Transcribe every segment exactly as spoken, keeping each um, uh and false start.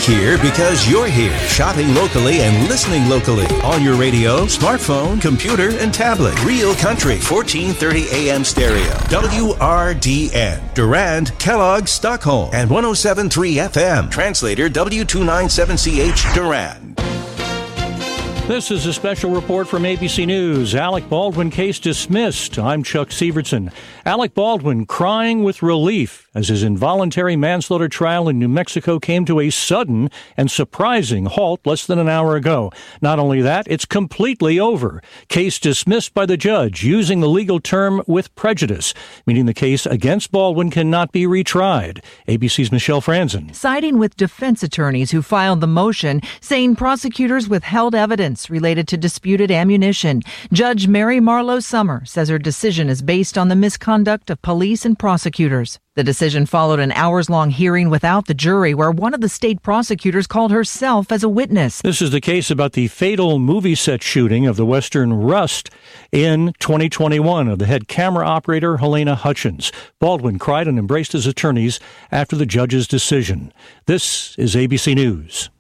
here because you're here, shopping locally and listening locally on your radio, smartphone, computer, and tablet. Real Country, fourteen thirty A M stereo. W R D N, Durand, Kellogg, Stockholm, and one oh seven point three F M. Translator W two ninety-seven C H, Durand. This is a special report from A B C News. Alec Baldwin case dismissed. I'm Chuck Severson. Alec Baldwin crying with relief as his involuntary manslaughter trial in New Mexico came to a sudden and surprising halt less than an hour ago. Not only that, it's completely over. Case dismissed by the judge using the legal term with prejudice, meaning the case against Baldwin cannot be retried. A B C's Michelle Franzen. Siding with defense attorneys who filed the motion, saying prosecutors withheld evidence related to disputed ammunition. Judge Mary Marlowe Summer says her decision is based on the misconduct of police and prosecutors. The decision followed an hours-long hearing without the jury where one of the state prosecutors called herself as a witness. This is the case about the fatal movie set shooting of the Western Rust in twenty twenty-one of the head camera operator Helena Hutchins. Baldwin cried and embraced his attorneys after the judge's decision. This is A B C News.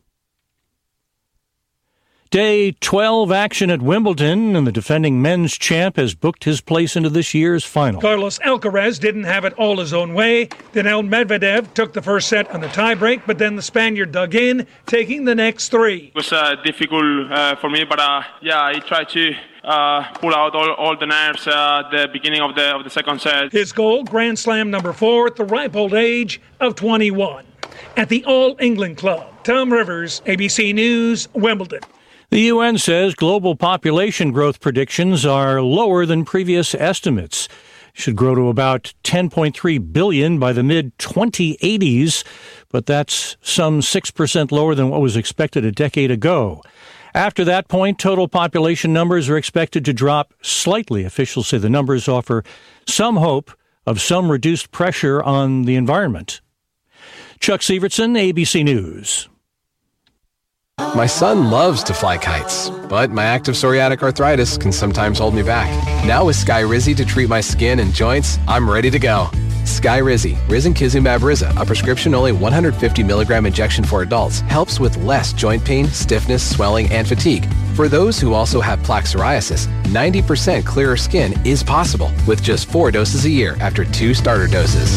Day twelve action at Wimbledon, and the defending men's champ has booked his place into this year's final. Carlos Alcaraz didn't have it all his own way. Daniil Medvedev took the first set on the tiebreak, but then the Spaniard dug in, taking the next three. It was uh, difficult uh, for me, but uh, yeah, I tried to uh, pull out all, all the nerves uh, at the beginning of the of the second set. His goal, Grand Slam number four at the ripe old age of twenty-one. At the All England Club, Tom Rivers, A B C News, Wimbledon. The U N says global population growth predictions are lower than previous estimates. Should grow to about ten point three billion by the mid twenty eighties, but that's some six percent lower than what was expected a decade ago. After that point, total population numbers are expected to drop slightly. Officials say the numbers offer some hope of some reduced pressure on the environment. Chuck Severson, A B C News. My son loves to fly kites, but my active psoriatic arthritis can sometimes hold me back. Now with Skyrizi to treat my skin and joints, I'm ready to go. Skyrizi, risankizumab Riza, a prescription-only one hundred fifty milligram injection for adults, helps with less joint pain, stiffness, swelling, and fatigue. For those who also have plaque psoriasis, ninety percent clearer skin is possible with just four doses a year after two starter doses.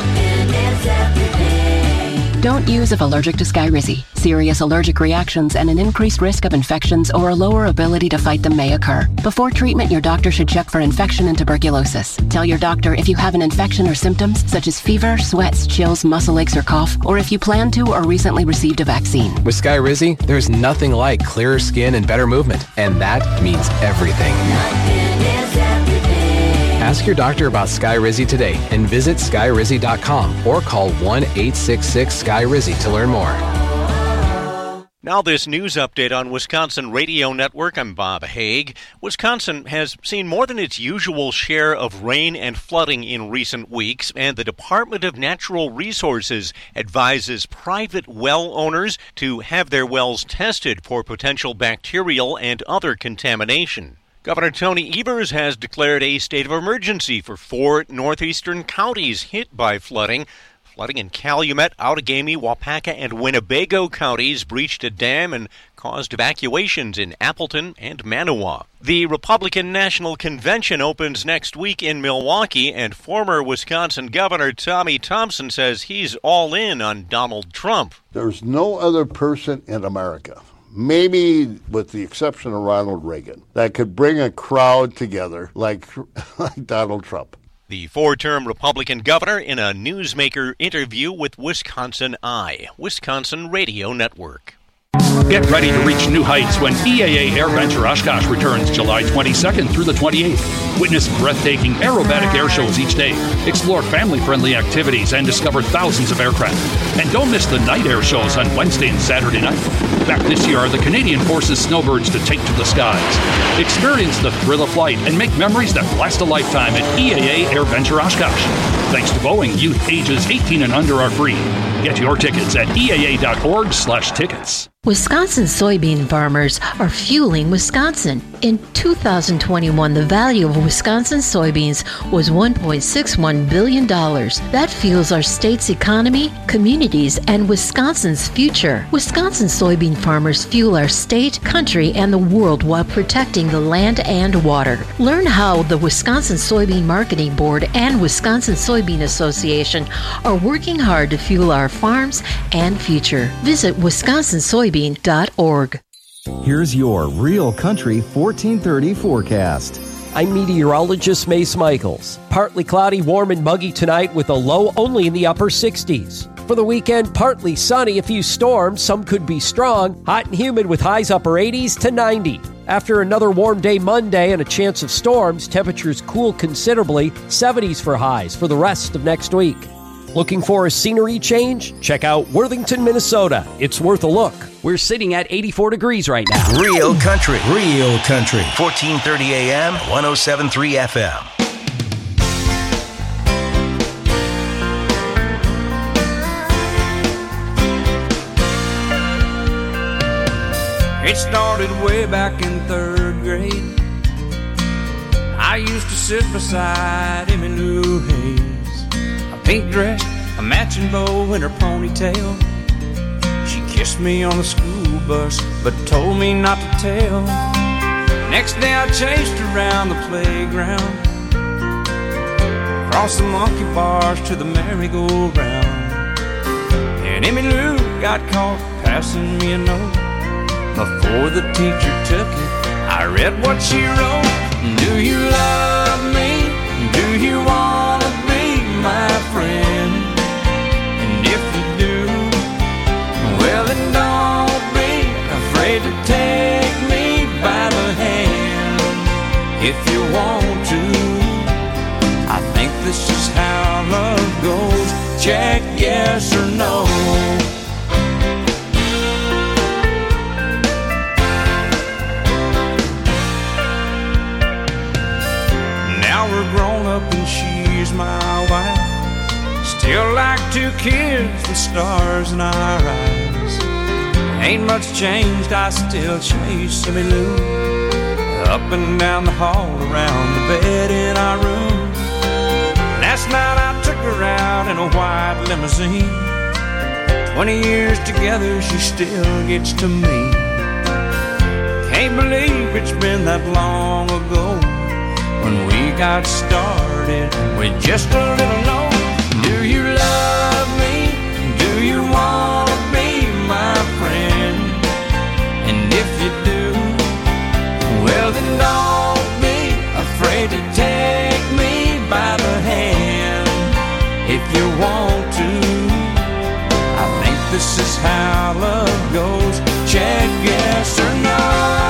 Don't use if allergic to Skyrizi. Serious allergic reactions and an increased risk of infections or a lower ability to fight them may occur. Before treatment, your doctor should check for infection and tuberculosis. Tell your doctor if you have an infection or symptoms such as fever, sweats, chills, muscle aches, or cough, or if you plan to or recently received a vaccine. With Skyrizi, there's nothing like clearer skin and better movement, and that means everything. Ask your doctor about Skyrizi today and visit skyrizi dot com or call one eight six six Sky Rizzi to learn more. Now this news update on Wisconsin Radio Network. I'm Bob Haig. Wisconsin has seen more than its usual share of rain and flooding in recent weeks, and the Department of Natural Resources advises private well owners to have their wells tested for potential bacterial and other contamination. Governor Tony Evers has declared a state of emergency for four northeastern counties hit by flooding. Flooding in Calumet, Outagamie, Waupaca, and Winnebago counties breached a dam and caused evacuations in Appleton and Manawa. The Republican National Convention opens next week in Milwaukee, and former Wisconsin Governor Tommy Thompson says he's all in on Donald Trump. There's no other person in America, maybe with the exception of Ronald Reagan, that could bring a crowd together like, like Donald Trump. The four-term Republican governor in a newsmaker interview with Wisconsin Eye, Wisconsin Radio Network. Get ready to reach new heights when E A A AirVenture Oshkosh returns July twenty-second through the twenty-eighth. Witness breathtaking aerobatic air shows each day. Explore family-friendly activities and discover thousands of aircraft. And don't miss the night air shows on Wednesday and Saturday night. Back this year are the Canadian Forces Snowbirds to take to the skies. Experience the thrill of flight and make memories that last a lifetime at E A A AirVenture Oshkosh. Thanks to Boeing, youth ages eighteen and under are free. Get your tickets at E A A dot org slash tickets. Wisconsin soybean farmers are fueling Wisconsin. In two thousand twenty-one, the value of Wisconsin soybeans was one point six one billion dollars. That fuels our state's economy, communities, and Wisconsin's future. Wisconsin soybean farmers fuel our state, country, and the world while protecting the land and water. Learn how the Wisconsin Soybean Marketing Board and Wisconsin Soybean Association are working hard to fuel our farms and future. Visit wisconsin soybean dot org. Here's your Real Country fourteen thirty forecast. I'm meteorologist Mace Michaels. Partly cloudy, warm and muggy tonight with a low only in the upper sixties. For the weekend, partly sunny, a few storms, some could be strong, hot and humid with highs upper eighties to ninety. After another warm day Monday and a chance of storms, temperatures cool considerably, seventies for highs for the rest of next week. Looking for a scenery change? Check out Worthington, Minnesota. It's worth a look. We're sitting at eighty-four degrees right now. Real Country, Real Country, fourteen thirty A M, one oh seven point three F M. It started way back in third grade. I used to sit beside Emmylou Hayes, a pink dress, a matching bow, and her ponytail. She kissed me on the school bus, but told me not to tell. Next day I chased her around the playground, across the monkey bars to the merry-go-round. And Emmylou got caught passing me a note. Before the teacher took it, I read what she wrote. Do you love me? Do you want to be my friend? And if you do, well then don't be afraid to take me by the hand. If you want to, I think this is how love goes. Check yes or no. We're grown up and she's my wife. Still like two kids with stars in our eyes. Ain't much changed, I still chase Emmylou up and down the hall, around the bed in our room. Last night I took her out in a white limousine. Twenty years together, she still gets to me. Can't believe it's been that long ago when we got started with just a little note. Do you love me? Do you want to be my friend? And if you do, well then don't be afraid to take me by the hand. If you want to, I think this is how love goes. Check yes or no.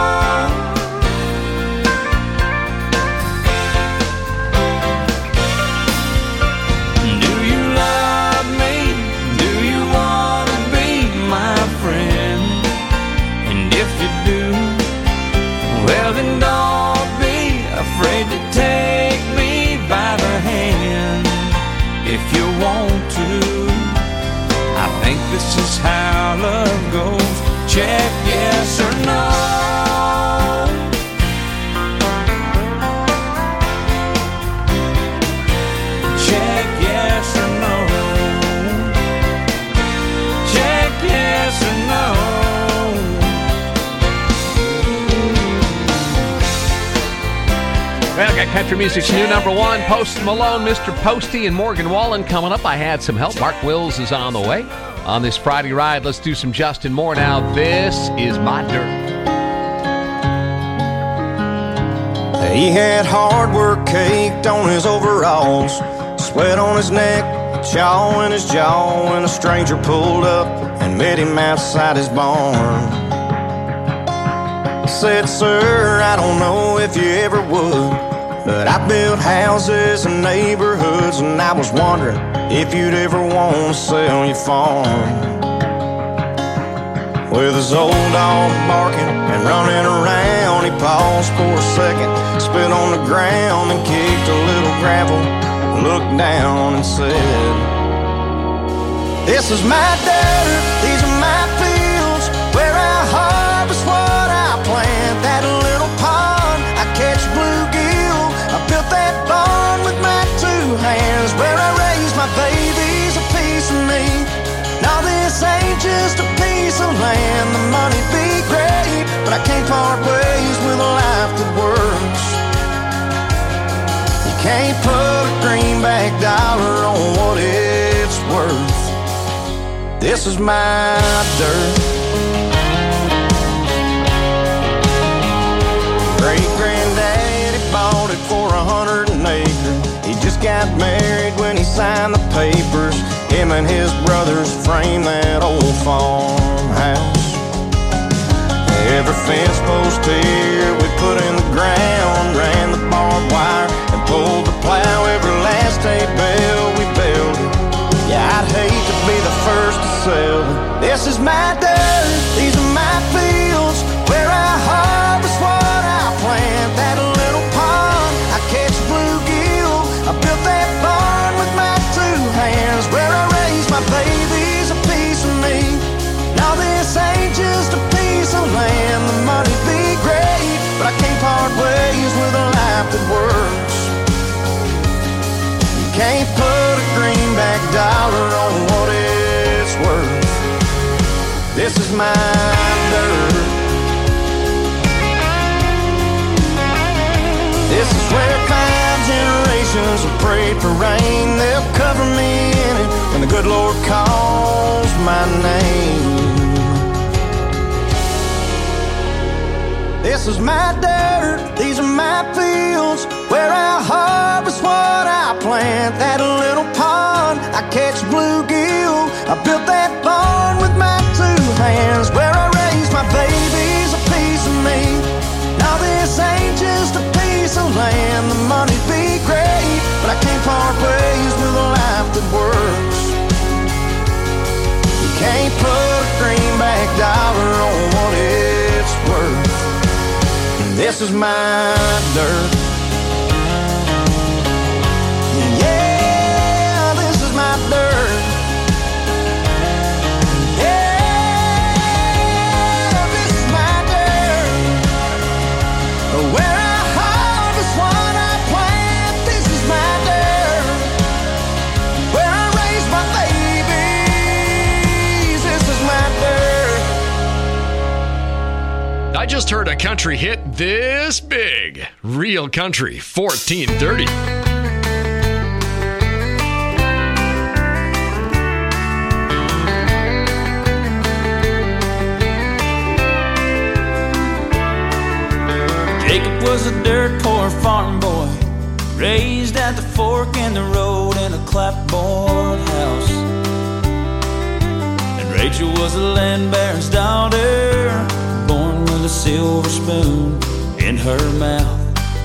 Well then don't be afraid to take me by the hand. If you want to, I think this is how love goes. Check yes or no. Check yes or no. Check yes or no. Well, got country music's new number one, Post Malone, Mister Posty, and Morgan Wallen coming up. I had some help. Mark Wills is on the way. On this Friday ride, let's do some Justin Moore now. This is My Dirt. He had hard work caked on his overalls, sweat on his neck, chaw in his jaw, when a stranger pulled up and met him outside his barn. He said, "Sir, I don't know if you ever would, but I built houses and neighborhoods, and I was wondering if you'd ever want to sell your farm." With his old dog barking and running around, he paused for a second, spit on the ground, and kicked a little gravel, looked down and said, "This is my dirt, these are my fields, land. The money'd be great, but I can't part ways with a life that works. You can't put a greenback dollar on what it's worth. This is my dirt. Great-granddaddy bought it for a hundred an acre. He just got married when he signed the papers. Him and his brothers framed that old farmhouse. Every fence post here we put in the ground, ran the barbed wire and pulled the plow. Every last hay bale we built it. Yeah, I'd hate to be the first to sell it. This is my dirt, these are my fields, where I harvest what I plant. That little pond, I catch bluegill. I built that barn with my two hands, where I raise my babies, a piece of me. Now this ain't just a piece of land. The money'd be great, but I can't part ways with a life that works. You can't put a greenback dollar on what it's worth. This is my dirt. This is where five generations have prayed for rain. They'll cover me in it when the good Lord calls my name. This is my dirt, these are my fields, where I harvest what I plant. That little pond, I catch bluegill. I built that barn with my two hands, where I raise my babies, a piece of me. Now this ain't just a piece of land. The money'd be great, but I can't part ways with a life that works. You can't put a greenback dollar on what it's worth. This is my dirt. Yeah, this is my dirt. Yeah, this is my dirt. Where I harvest what I plant. This is my dirt. Where I raise my babies. This is my dirt. I just heard a country hit this big. Real Country fourteen thirty. Jacob was a dirt poor farm boy, raised at the fork in the road in a clapboard house. And Rachel was a land baron's daughter, born with a silver spoon in her mouth.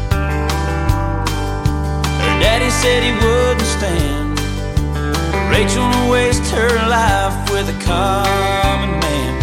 Her daddy said he wouldn't stand Rachel to waste her life with a common man.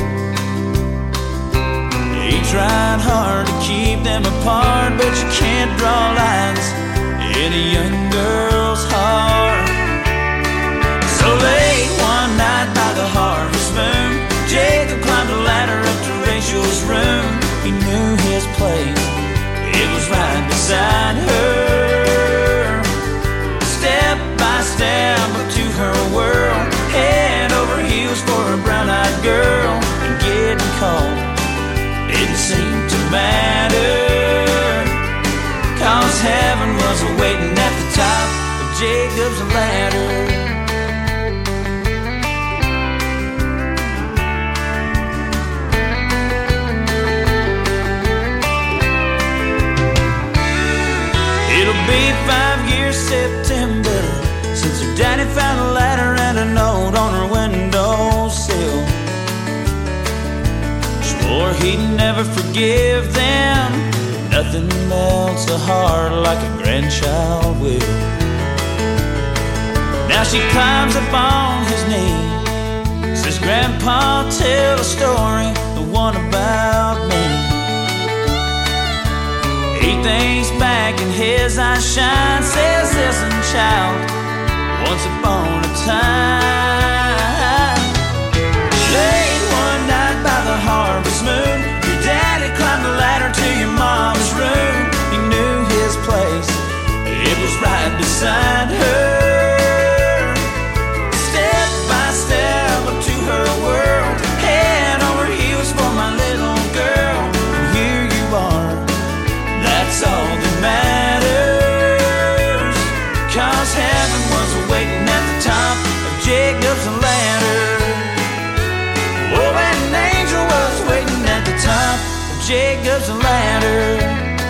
He tried hard to keep them apart, but you can't draw lines in a young girl's heart. So late one night by the harvest moon, Jacob climbed a ladder up to Rachel's room. He knew his place, it was right beside her. Step by step up to her world, head over heels for a brown-eyed girl. And getting caught didn't seem to matter, 'cause heaven was waiting at the top of Jacob's ladder. It'll be five years September since her daddy found a ladder and a note on her windowsill. Swore he'd never forgive them. Nothing melts a heart like a grandchild will. Now she climbs up on his knee, says, "Grandpa, tell a story, the one about me." He thinks back and his eyes shine, says, "Listen, child, once upon a time, late one night by the harvest moon, your daddy climbed the ladder to your mom's room. He knew his place, it was right beside her. Step by step up to her world, head over heels deserves a ladder.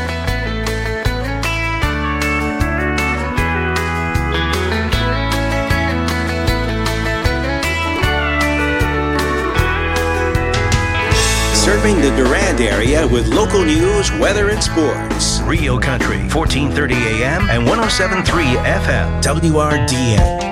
Serving the Durand area with local news, weather, and sports. Rio Country, fourteen thirty A M and one oh seven point three F M, W R D N.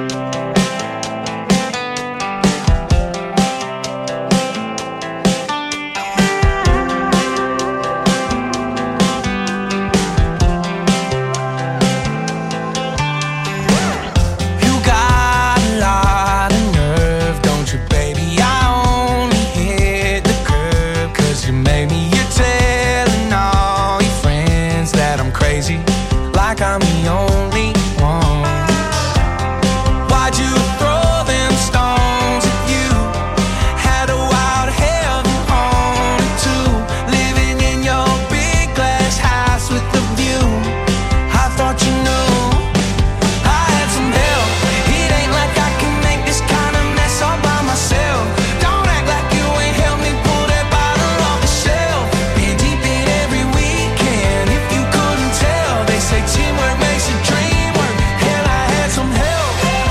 I'm the only one. Why'd you throw them stones at you? Had a wild heaven haunted too. Living in your big glass house with the view. I thought you knew I had some help. It ain't like I can make this kind of mess all by myself. Don't act like you ain't helped me pull that bottle off the shelf. Been deep in every weekend. If you couldn't tell, they say teamwork makes a dream work. Hell, I had some help.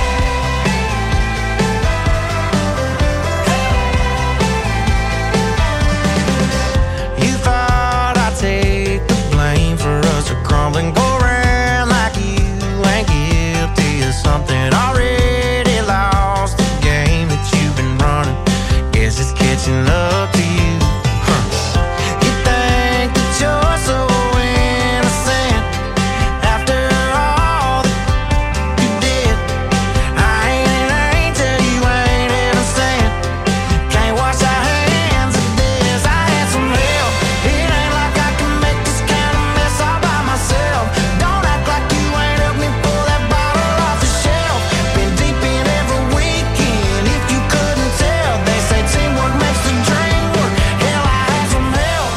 You thought I'd take the blame for us to crumbling, go around like you ain't guilty of something already lost. The game that you've been running, guess it's catching up to you. Huh. You think that you're so innocent after all that you did. I ain't an angel, you ain't innocent. Can't wash our hands of this. I had some help. It ain't like I can make this kind of mess all by myself. Don't act like you ain't helped me pull that bottle off the shelf. Been deep in every weekend. If you couldn't tell, they say teamwork makes the dream work. Hell, I had some help.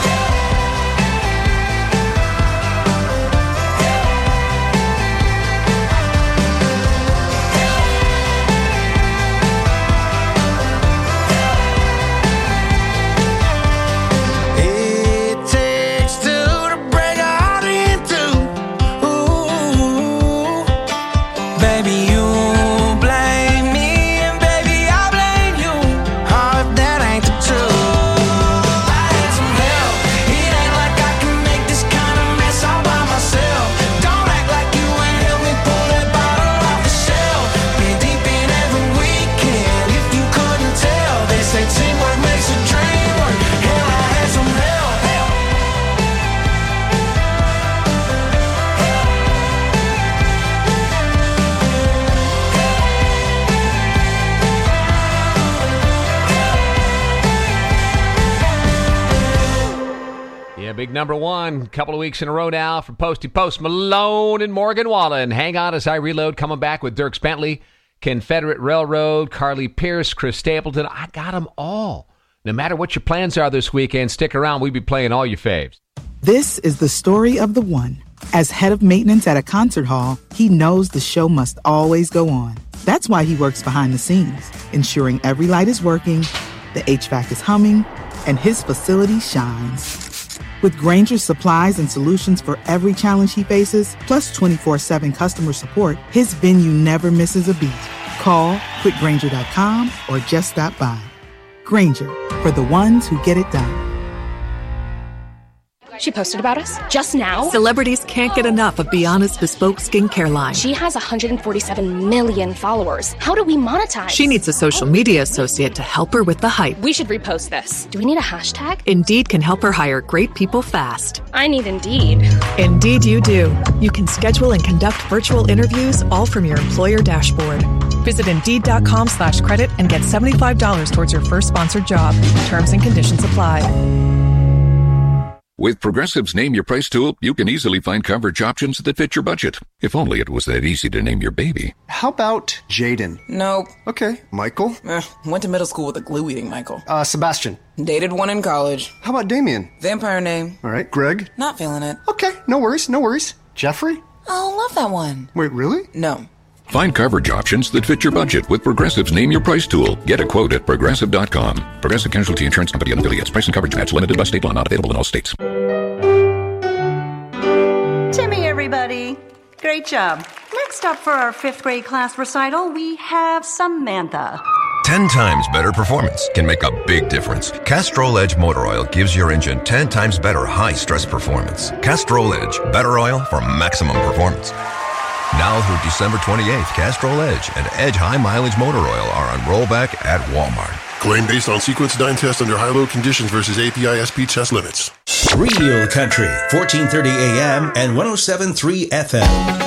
It takes two to break a heart in two. Ooh, baby, you blame me, and baby, I blame you. Oh, if that ain't the truth. I had some help. It ain't like I can make this kind of mess all by myself. Don't act like you ain't helped me pull that bottle off the shelf. Been deep in every weekend. If you couldn't tell, they say teamwork makes a dream work. Hell, I had some help. Yeah, big number one. Couple of weeks in a row now for Posty Post Malone and Morgan Wallen. Hang on as I reload. Coming back with Dierks Bentley, Confederate Railroad, Carly Pierce, Chris Stapleton. I got them all. No matter what your plans are this weekend, stick around. We'll be playing all your faves. This is the story of the one. As head of maintenance at a concert hall, he knows the show must always go on. That's why he works behind the scenes, ensuring every light is working, the H V A C is humming, and his facility shines. With Grainger's supplies and solutions for every challenge he faces, plus twenty-four seven customer support, his venue never misses a beat. Call quick grainger dot com or just stop by. Grainger, for the ones who get it done. She posted about us just now. Celebrities can't get enough of Be Honest Bespoke Skincare line. She has one hundred forty-seven million followers. How do we monetize? She needs a social media associate to help her with the hype. We should repost this. Do we need a hashtag? Indeed can help her hire great people fast. I need Indeed. Indeed you do. You can schedule and conduct virtual interviews all from your employer dashboard. Visit Indeed.com slash credit and get seventy-five dollars towards your first sponsored job. Terms and conditions apply. With Progressive's Name Your Price tool, you can easily find coverage options that fit your budget. If only it was that easy to name your baby. How about Jaden? Nope. Okay. Michael? Eh, went to middle school with a glue-eating Michael. Uh, Sebastian? Dated one in college. How about Damien? Vampire name. All right. Greg? Not feeling it. Okay. No worries. No worries. Jeffrey? Oh, love that one. Wait, really? No. Find coverage options that fit your budget with Progressive's Name Your Price tool. Get a quote at Progressive dot com. Progressive Casualty Insurance Company and affiliates. Price and coverage match limited by state law. Not available in all states. Timmy, everybody. Great job. Next up for our fifth grade class recital, we have Samantha. Ten times better performance can make a big difference. Castrol Edge Motor Oil gives your engine ten times better high-stress performance. Castrol Edge, better oil for maximum performance. Now through December twenty-eighth, Castrol Edge and Edge High Mileage Motor Oil are on rollback at Walmart. Claim based on sequence dyne test under high-load conditions versus A P I S P test limits. Real Country, fourteen thirty A M and one oh seven point three F M.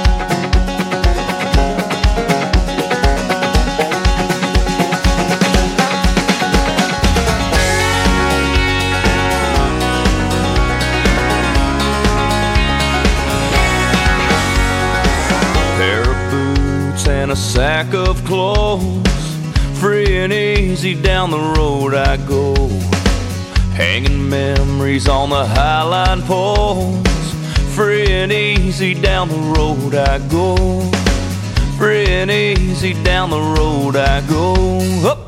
A sack of clothes, free and easy down the road I go, hanging memories on the highline poles. Free and easy down the road I go, free and easy down the road I go. Up.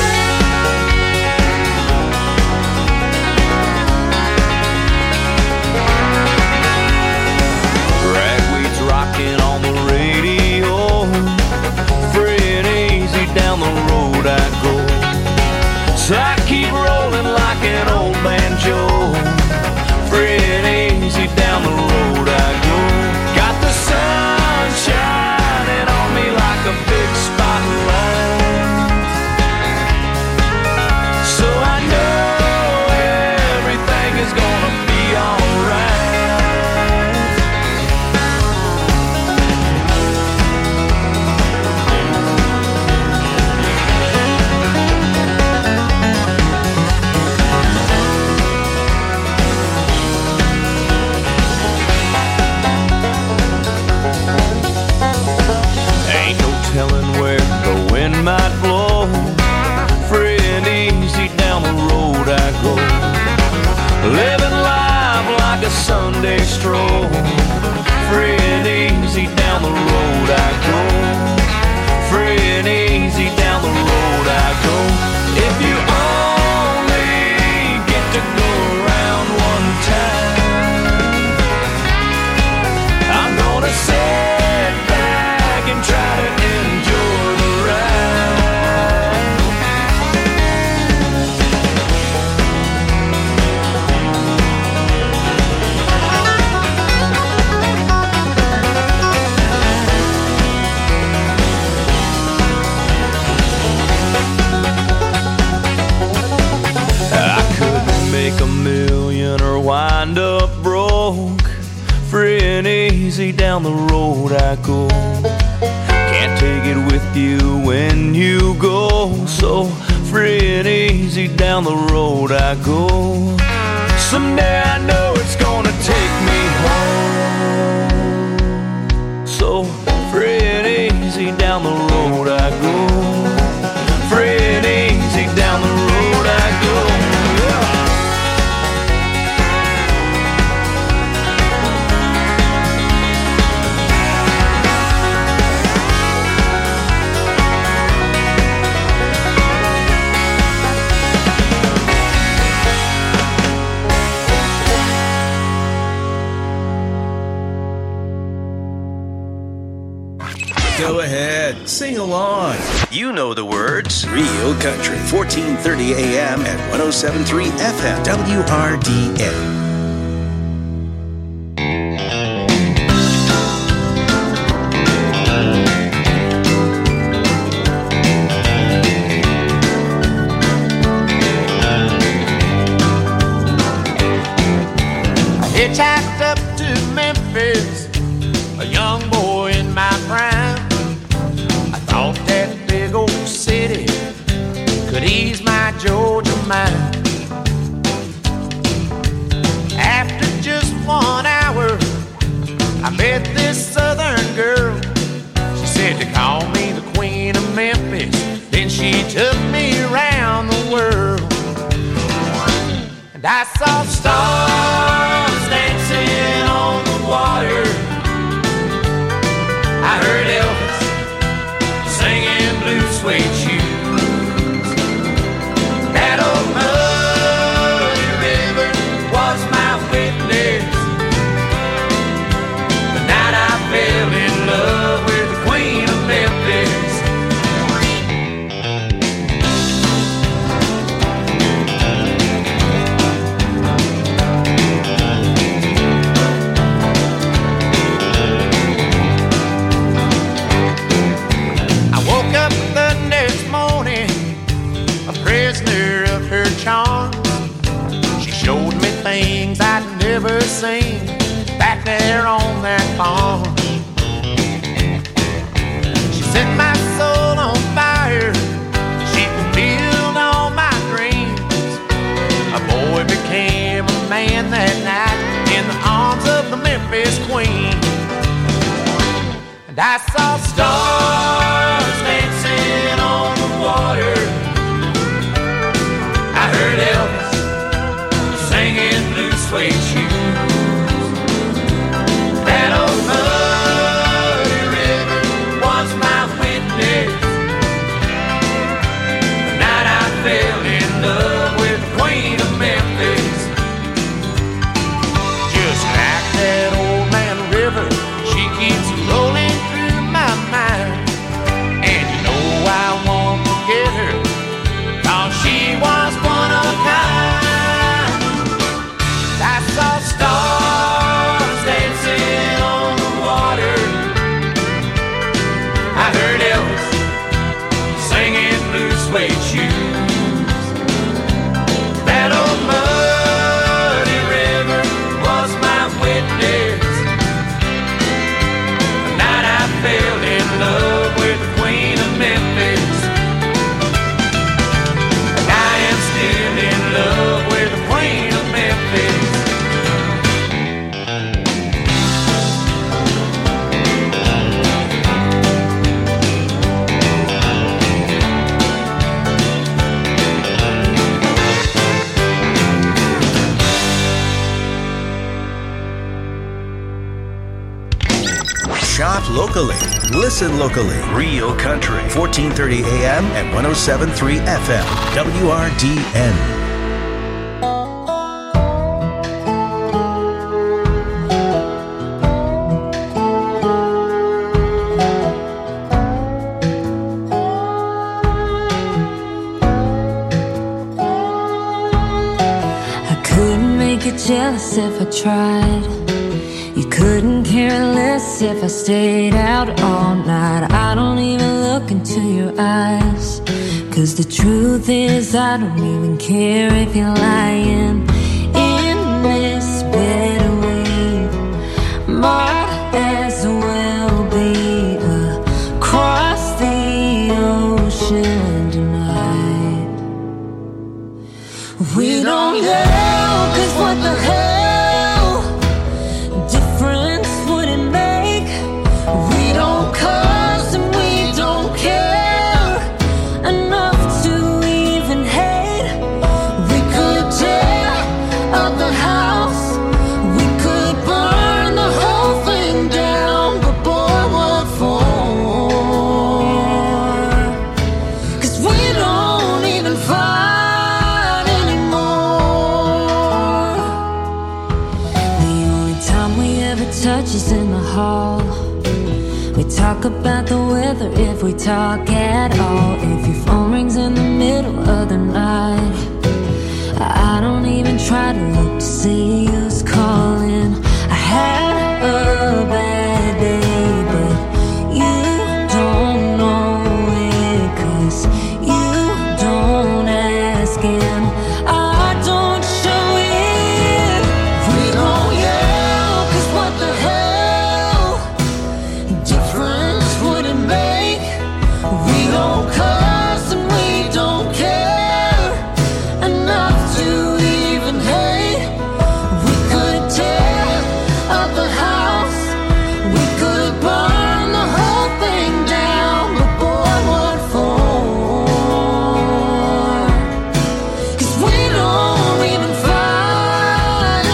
Ragweed's rocking on the radio, down the road I go. So I keep rolling like an old banjo, free and easy down the road I go. Got the sun shining on me like a big spotlight, so I know everything is gonna be alright. Telling where the wind might blow, free and easy down the road I go, living life like a Sunday stroll, free and easy down the road I go, free and easy down the road I go. If you only get to go around one time, I'm gonna sit back and try to make a million or wind up broke, free and easy down the road I go. Can't take it with you when you go, so free and easy down the road I go. Someday I know it's gonna take me home, so free and easy down the road I go, free and easy down the road I go. Go ahead, sing along. You know the words. Real Country, fourteen thirty A M and one oh seven point three F M, W R D N. Hitchhiked up to Memphis, a young boy in my prime. I thought that big old city could ease my Georgia mind. After just one hour, I met this southern girl. She said to call me the Queen of Memphis. Then she took me around the world, and I saw stars dancing on the water. I heard Elvis there on that farm. She set my soul on fire. She fulfilled all my dreams. A boy became a man that night in the arms of the Memphis Queen. And I saw stars dancing on the water. I heard Elvis singing Blue Suede Shoes. That old muddy river was my witness. The night I fell in love with the Queen of Memphis. Just like that old man river, she keeps rolling through my mind. And you know I won't forget her, 'cause she was one of a kind. I saw stars dancing on the water. I heard Elvis singing Blue Suede Shoes. That old muddy river was my witness. The night I fell in love with the Queen of Memphis. And I am still in love with the Queen of Memphis. Shop locally. Listen locally. Real Country. fourteen thirty A M and one oh seven point three F M. W R D N. I couldn't make you jealous if I tried. You couldn't care less if I stayed out all night. I don't even look into your eyes, 'cause the truth is I don't even care if you're lying in this bed we might as well be across the ocean tonight. We don't know, 'cause what the hell difference would it make? We don't cuss and we don't care enough to even hate. We could tear up the house, we could burn the whole thing down, but boy, what for? 'Cause we don't even fight anymore. The only time we ever touch is in the hall. We talk about the weather if we talk at all. If your phone rings in the middle of the night, I don't even try to look to see who's calling. I had a bad day, but you don't know it, 'cause you don't ask and I don't show it. We don't yell, 'cause what the hell difference would it make? We don't cuss and we don't care enough to even hate. We could tear up the house, we could burn the whole thing down, but boy, what for? 'Cause we don't even fight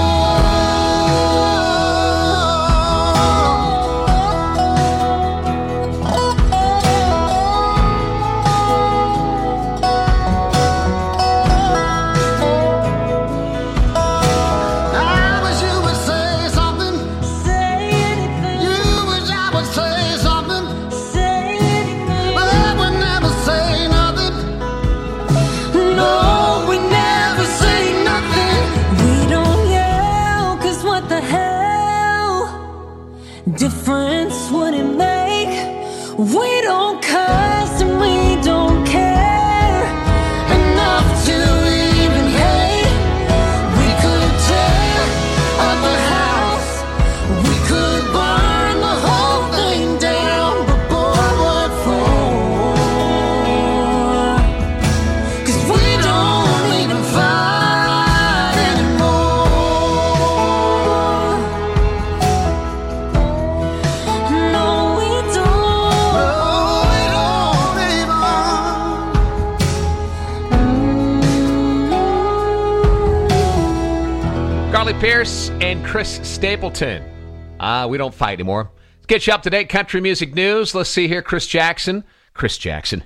I wish you would say something. Say anything. You wish I would say something. Say anything. But I would never say nothing. No, we never say nothing. We don't yell, 'cause what the hell difference would it make? We don't cuss and we don't care enough to even hate. We could tear up the house, Pierce and Chris Stapleton. Uh, we don't fight anymore. Let's get you up to date country music news. Let's see here. Chris Jackson. Chris Jackson.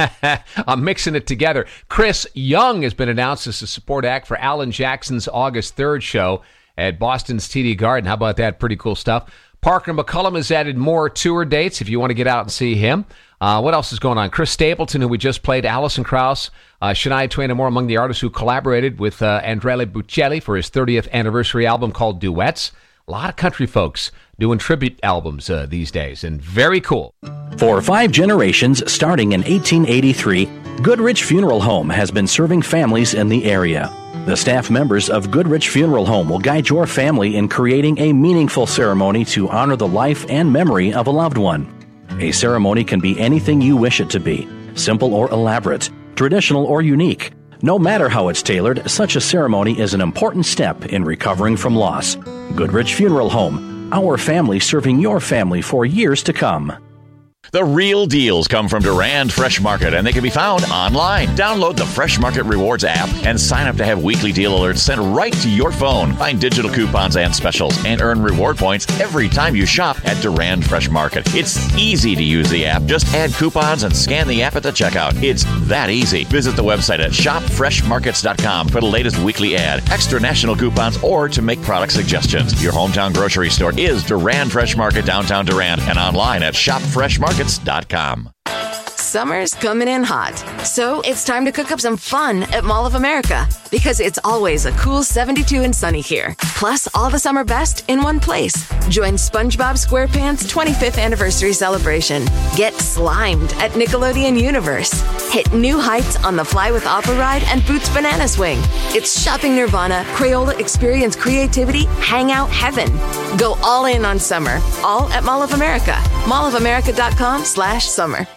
I'm mixing it together. Chris Young has been announced as a support act for Alan Jackson's August third show at Boston's T D Garden. How about that? Pretty cool stuff. Parker McCullum has added more tour dates if you want to get out and see him. Uh, what else is going on? Chris Stapleton, who we just played, Alison Krauss, uh, Shania Twain, and more among the artists who collaborated with uh, Andrea Bocelli for his thirtieth anniversary album called Duets. A lot of country folks doing tribute albums uh, these days, and very cool. For five generations, starting in eighteen eighty-three, Goodrich Funeral Home has been serving families in the area. The staff members of Goodrich Funeral Home will guide your family in creating a meaningful ceremony to honor the life and memory of a loved one. A ceremony can be anything you wish it to be, simple or elaborate, traditional or unique. No matter how it's tailored, such a ceremony is an important step in recovering from loss. Goodrich Funeral Home, our family serving your family for years to come. The real deals come from Durand Fresh Market, and they can be found online. Download the Fresh Market Rewards app and sign up to have weekly deal alerts sent right to your phone. Find digital coupons and specials and earn reward points every time you shop at Durand Fresh Market. It's easy to use the app. Just add coupons and scan the app at the checkout. It's that easy. Visit the website at shop fresh markets dot com for the latest weekly ad, extra national coupons, or to make product suggestions. Your hometown grocery store is Durand Fresh Market, downtown Durand, and online at shop fresh markets dot com. Summer's coming in hot, so it's time to cook up some fun at Mall of America, because it's always a cool seventy-two and sunny here. Plus, all the summer best in one place. Join SpongeBob SquarePants' twenty-fifth anniversary celebration. Get slimed at Nickelodeon Universe. Hit new heights on the Fly with Appa ride and Boots Banana Swing. It's shopping nirvana, Crayola experience creativity, hangout heaven. Go all in on summer, all at Mall of America. mall of america dot com slash summer.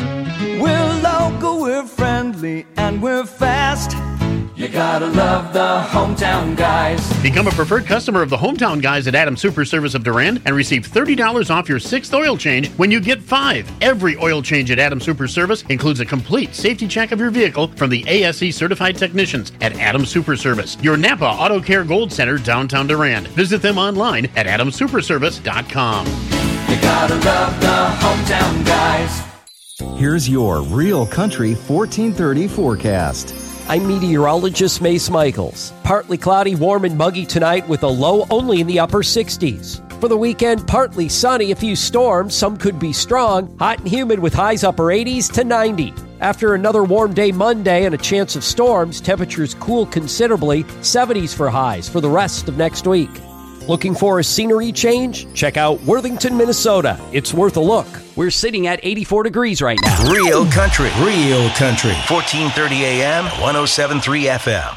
We're local, we're friendly, and we're fast. You gotta love the Hometown Guys. Become a preferred customer of the Hometown Guys at Adams Super Service of Durand and receive thirty dollars off your sixth oil change when you get five. Every oil change at Adams Super Service includes a complete safety check of your vehicle from the A S E certified technicians at Adams Super Service, your Napa Auto Care Gold Center, downtown Durand. Visit them online at adams super service dot com. You gotta love the Hometown Guys. Here's your Real Country fourteen thirty forecast. I'm meteorologist Mace Michaels. Partly cloudy, warm and muggy tonight with a low only in the upper sixties. For the weekend, partly sunny, a few storms, some could be strong, hot and humid with highs upper eighties to ninety. After another warm day Monday and a chance of storms, temperatures cool considerably, seventies for highs for the rest of next week. Looking for a scenery change? Check out Worthington, Minnesota. It's worth a look. We're sitting at eighty-four degrees right now. Real country, real country. fourteen thirty A M, one oh seven point three F M.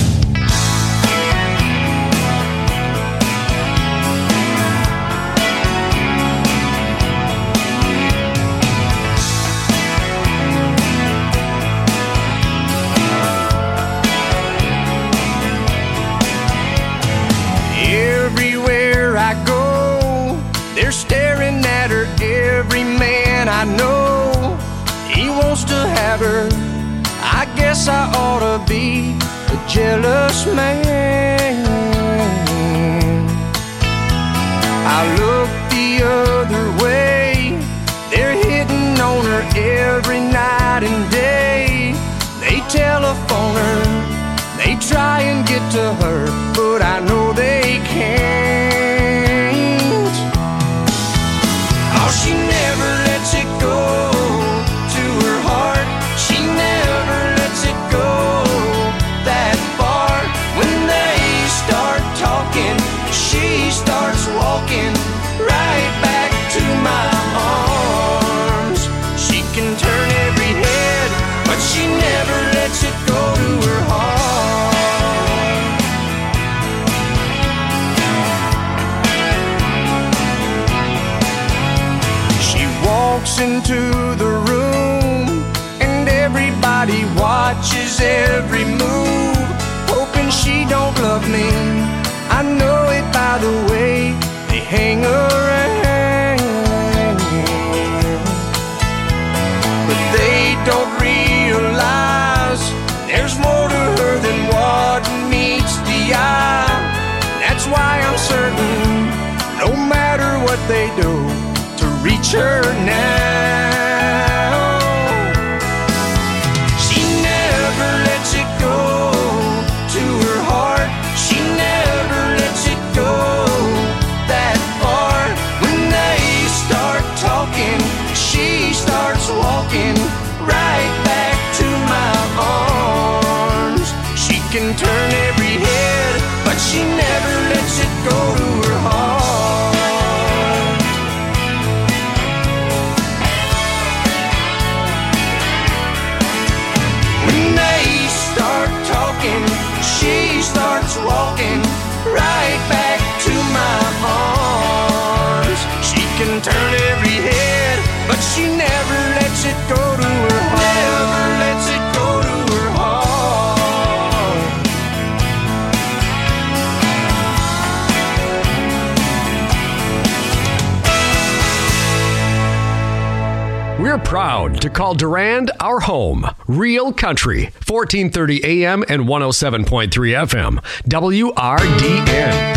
Everywhere I go, they're staring at her. Every man I know, he wants to have her. I guess I ought to be a jealous man. I look the other way, they're hitting on her every night and day. They telephone her, they try and get to her, but I know they can't. Oh, she never lets it go to her heart. She never lets it go that far. When they start talking, she starts walking right back to my arms. She can turn every head, but she never lets it go to her heart. She walks into the room and everybody watches every move, hoping she don't love me. I know it by the way they hang around, but they don't realize there's more to her than what meets the eye. That what they do to reach her now. She never lets it go to her heart. She never lets it go that far. When they start talking, she starts walking right back to my arms. She can turn every head, but she never lets it go to her heart. When they start talking, she starts walking right back to my arms. She can turn every head, but she never lets it go to her heart. Never lets it go to her heart. We're proud to call Durand our home. Real Country, fourteen thirty A M and one oh seven point three F M. W R D N.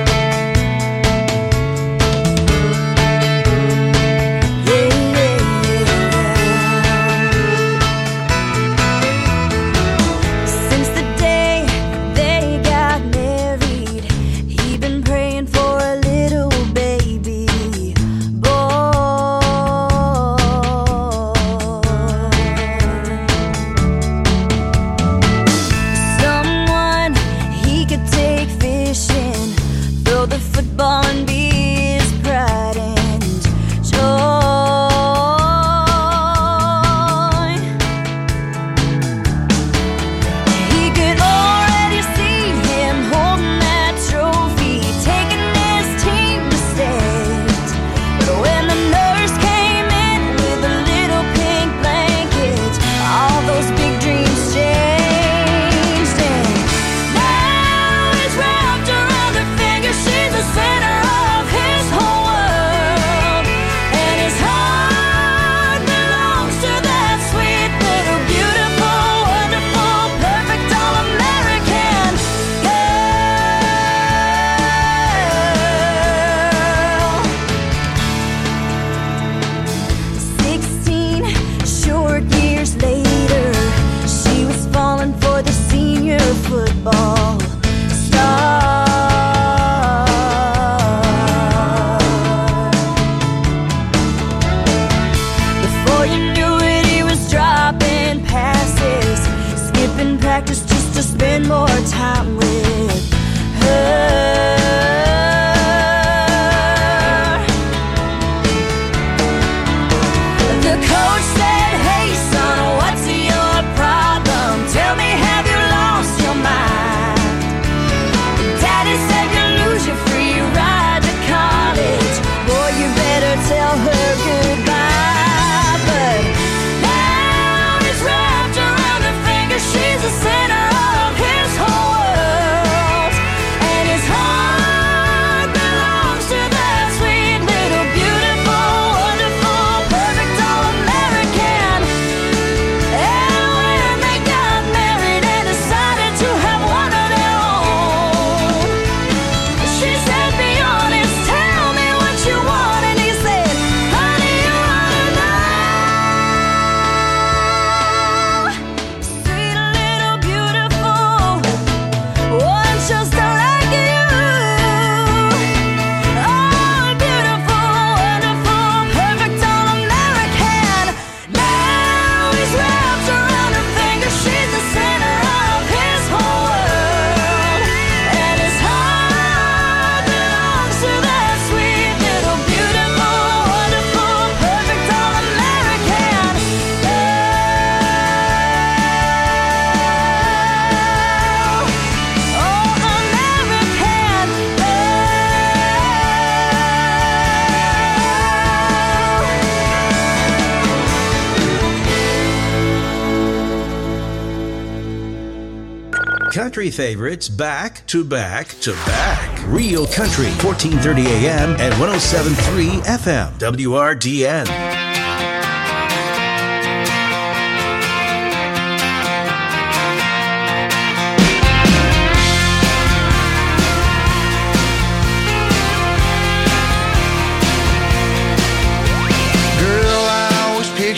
Country favorites back to back to back. Real Country, fourteen thirty A M and one oh seven point three F M. W R D N.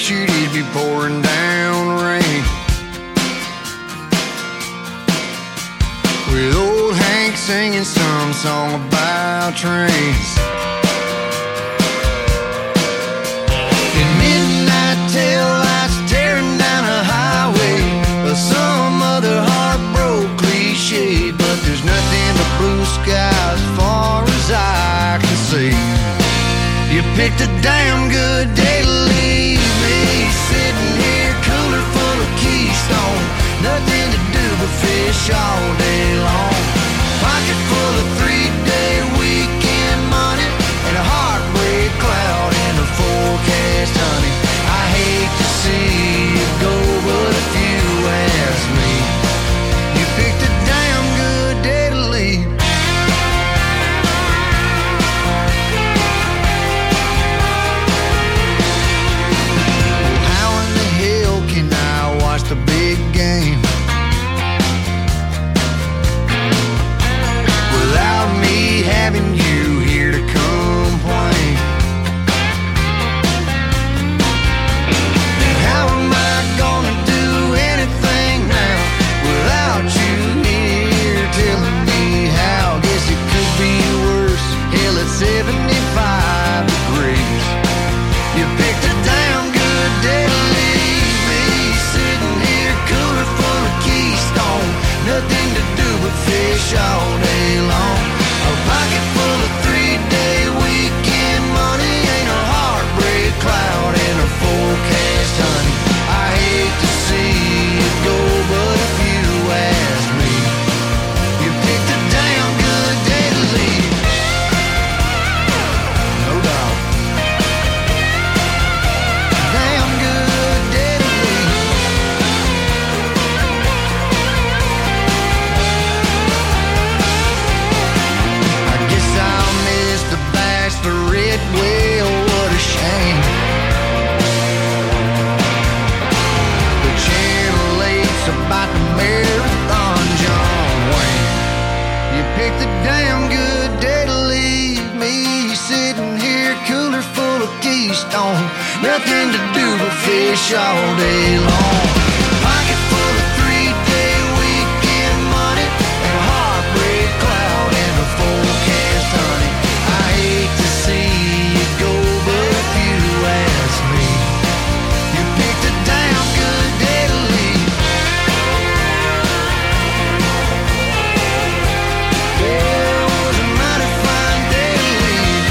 pictured it'd be pouring down rain, with old Hank singing some song about trains. In midnight tail lights tearing down a highway, or some other heartbroken cliche, but there's nothing but blue skies as far as I can see. You picked a damn good day to leave me, sitting here cooler full of Keystone, nothing to do but fish all day long. Pocket full of three-day weekend money and a heartbreak cloud in the forecast, honey. I hate to see you go, but if you ask me, you picked a damn good day to leave. How in the hell can I watch the big game without me having you here to complain? And how am I gonna do anything now without you here telling me how? Guess it could be worse, hell at seventy-five degrees. You picked a damn good day to leave me, sitting here cooler full of Keystone, nothing to do but fish all day long. A pocket full of three-day weekend money ain't a heartbreak cloud in a forecast, honey. I hate to see you go, but if you ask me, you picked a damn good day to leave. No doubt. Damn good day to leave. I guess I'll miss the bachelorette, well, what a shame. The Channel eight's about the marathon, John Wayne. You picked a damn good day to leave me, sitting here cooler full of Keystone, nothing to do but fish all day long. Pocket full of three-day weekend money and a heartbreak cloud in the forecast, honey. I hate to see you go, but if you ask me, you picked a damn good day to leave. Yeah, it was a mighty fine day to leave.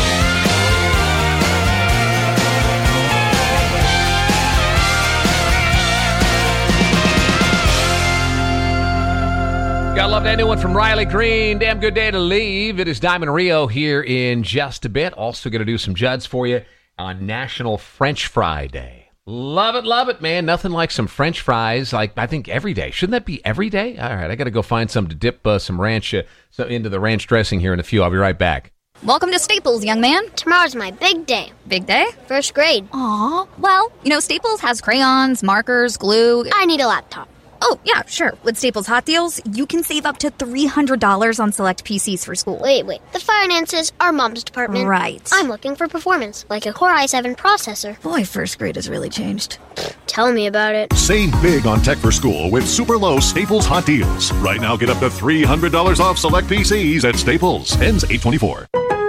Gotta love that new one from Riley Green. Damn good day to leave. It is Diamond Rio here in just a bit. Also going to do some Judds for you on National French Fry Day. Love it, love it, man. Nothing like some French fries, like I think every day. Shouldn't that be every day? All right, I got to go find some to dip uh, some ranch uh, so into the ranch dressing here in a few. I'll be right back. Welcome to Staples, young man. Tomorrow's my big day. Big day? First grade. Aw. Well, you know, Staples has crayons, markers, glue. I need a laptop. Oh, yeah, sure. With Staples Hot Deals, you can save up to three hundred dollars on select P Cs for school. Wait, wait. The finances are Mom's department. Right. I'm looking for performance, like a Core i seven processor. Boy, first grade has really changed. Tell me about it. Save big on tech for school with super low Staples Hot Deals. Right now, get up to three hundred dollars off select P Cs at Staples. Ends eight twenty-four.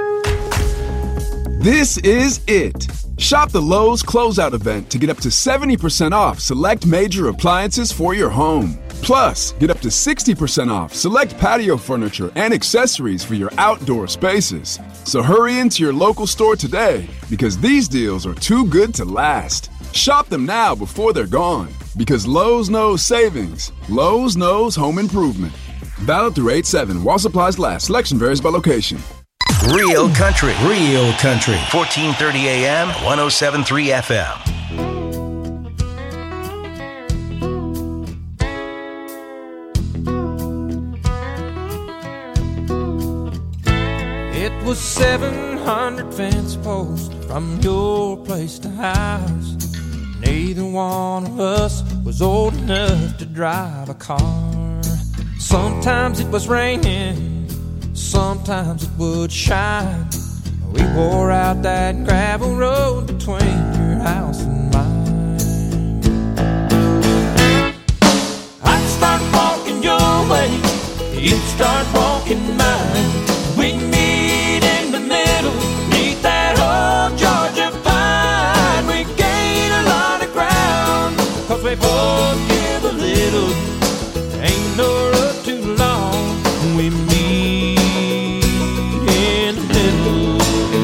This is it. Shop the Lowe's Closeout event to get up to seventy percent off select major appliances for your home. Plus, get up to sixty percent off select patio furniture and accessories for your outdoor spaces. So hurry into your local store today because these deals are too good to last. Shop them now before they're gone because Lowe's knows savings. Lowe's knows home improvement. Valid through eight seven while supplies last. Selection varies by location. Real country, real country. fourteen thirty A M, one oh seven point three F M. It was seven hundred fence posts from your place to ours. Neither one of us was old enough to drive a car. Sometimes it was raining, sometimes it would shine. We wore out that gravel road between your house and mine. You start walking mine. We meet in the middle, neath that old Georgia pine. We gain a lot of ground, cause we both give a little. Ain't no road too long, we meet in the middle.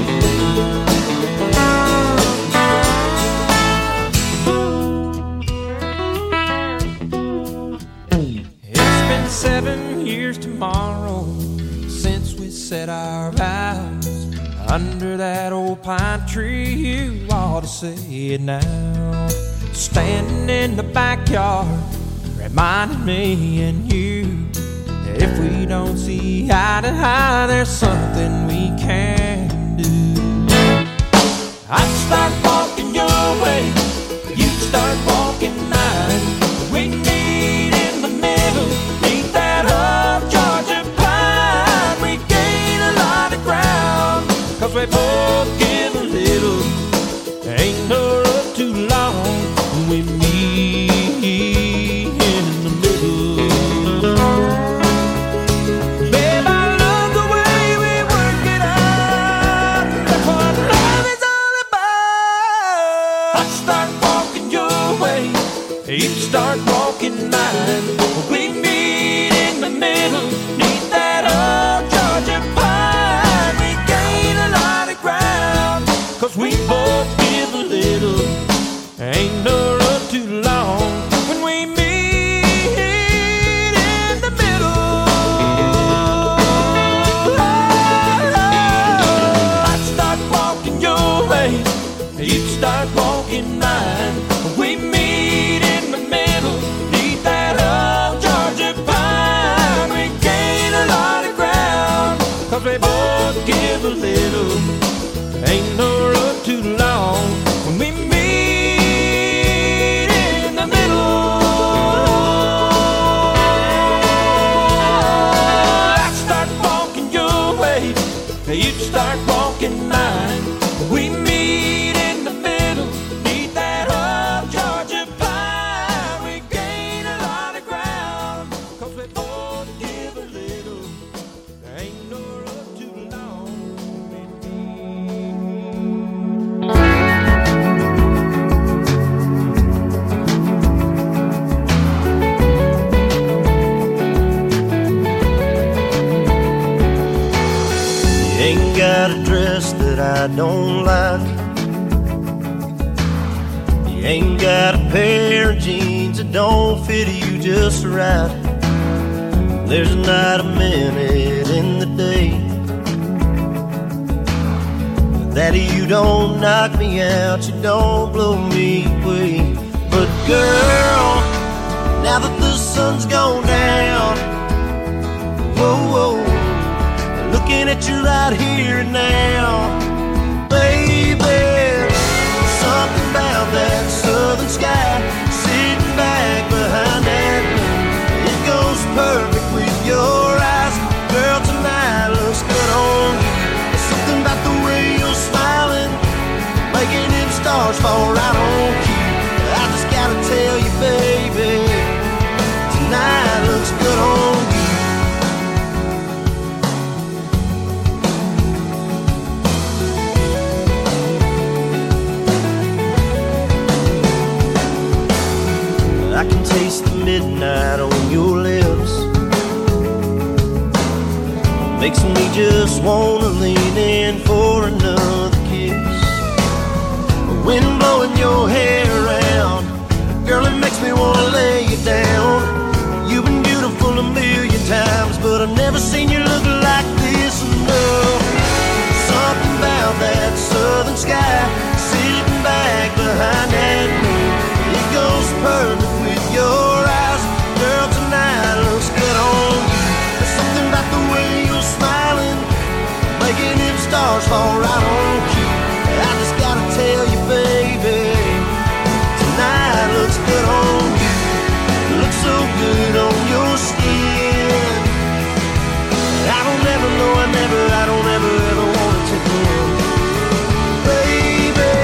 It's been seven years tomorrow since we said our vows under that old pine tree. You ought to say it now. Standing in the backyard, reminding me and you that if we don't see eye to eye, there's something we can do. I'd start walking your way, you'd start walking mine. We meet in the middle, neath that old Georgia pine. We gain a lot of ground, cause we both give a little. Ain't no road too long, we meet in the middle. Babe, I love the way we work it out. That's what love is all about. I start walking your way, you start walking mine. We meet in the middle, neath that old Georgia pine. We gain a lot of ground, cause we both give a little. Ain't no road too long when we meet in the middle. I'd start walking your way, you'd start walking mine. We meet in the middle, neath that old Georgia pine. We gain a lot of ground, cause we both give a little. Ain't no road too long when we meet in the middle. I start walking your way, you'd start walking mine. We meet in the middle, neath that old Georgia pine. We gain a lot of ground, cause we both give a little. Ain't no road too long. You ain't got a dress that I don't like. You ain't got a pair of jeans that don't fit you just right. There's not a minute in the day that you don't knock me out, you don't blow me away. But girl, now that the sun's gone down, whoa, whoa, looking at you right here and now, baby, something about that southern sky, sitting back behind that moon, it goes perfect with your eyes. Girl, tonight looks good on you. There's something about the way you're smiling, making them stars fall right on cue. I just gotta tell you, baby, tonight looks good on you. I can taste the midnight on your lips. Makes me just wanna lean in for another kiss. Wind blowing your hair around, girl, it makes me wanna lay you down. You've been beautiful a million times, but I've never seen you look like this enough. Something about that southern sky, sitting back behind that moon, it goes perfect with your eyes. Girl, tonight looks good on you. There's something about the way you're smiling, making them stars fall right on cue. I just gotta tell you, baby, tonight looks good on you. Looks so good on your skin. I don't ever know, I never, I don't ever, ever wanna take in, baby.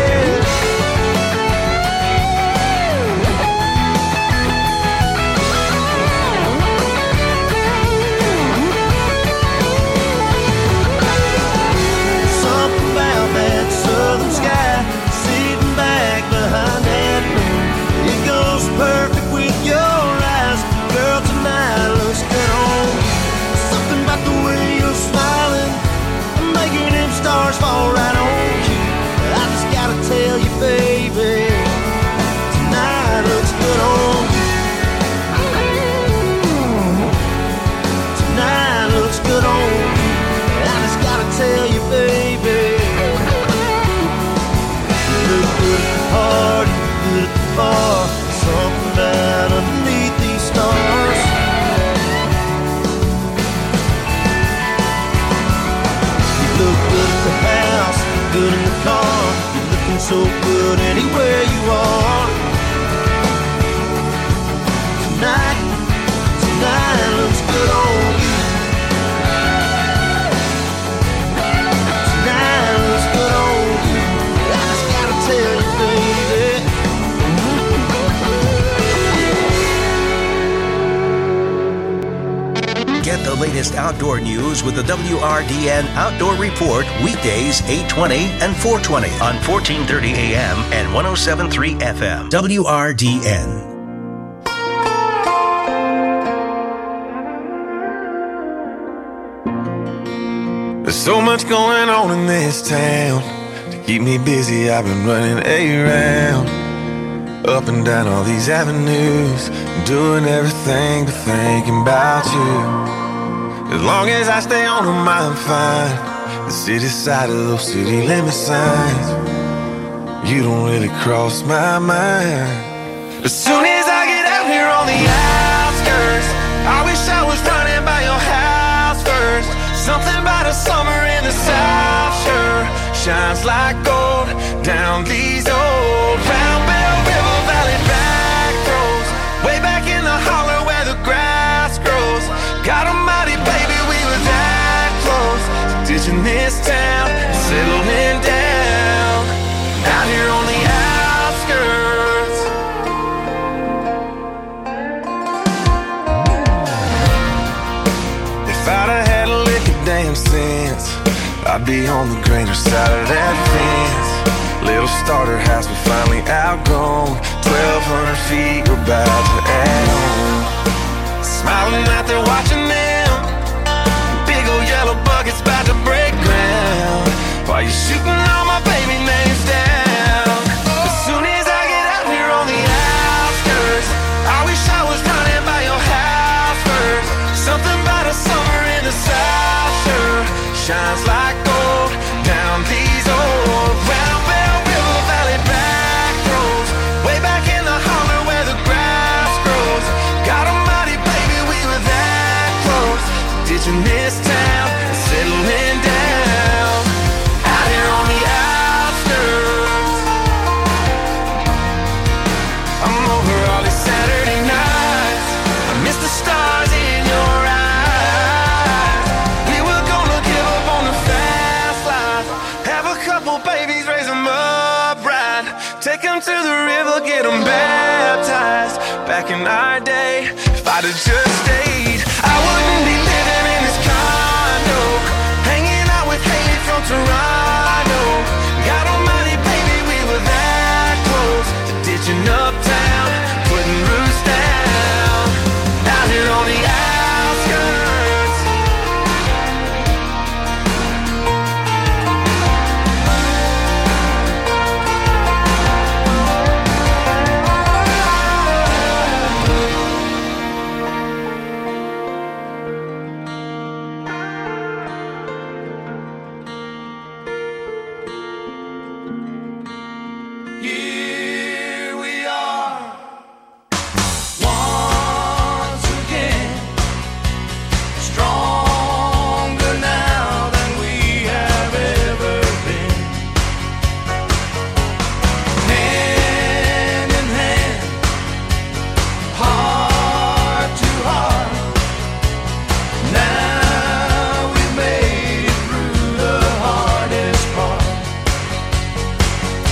so good anywhere you are. Tonight, tonight looks good on you. Tonight looks good on you. I just gotta tell you, baby. Get the latest outdoor news with the W R D N Outdoor Report weekdays eight twenty and four twenty on fourteen thirty A M and one oh seven point three F M. W R D N. There's so much going on in this town. To keep me busy, I've been running around, up and down all these avenues, doing everything but thinking about you. As long as I stay on them, I'm fine. The city side of those city limit signs, you don't really cross my mind. As soon as I get out here on the outskirts, I wish I was running by your house first. Something about a summer in the South sure shines like gold down these old Round Bell River Valley back roads, way back in the holler where the grass grows. God almighty, baby, we were that close to ditching this town and settling down out here on the outskirts. If I'd have had a lick of damn sense, I'd be on the greener side of that fence. Little starter house, we finally outgrown. Twelve hundred feet, we're about to add on. Smiling out there watching them, big old yellow buckets about to break ground, while you're shooting all my baby names down. As soon as I get out here on the outskirts, I wish I was running by your house first. Something about a summer in the South sure shines like gold down these old Round Bell River Valley back roads, way back in the holler where the grass grows. God almighty, baby, we were that close to ditching this town and settling down out here on the outskirts. I'm over all these Saturday nights, I miss the stars in your eyes. We were gonna give up on the fast life, have a couple babies, raise them up right, take them to the river, get them baptized. Back in our day, if I'd have just stayed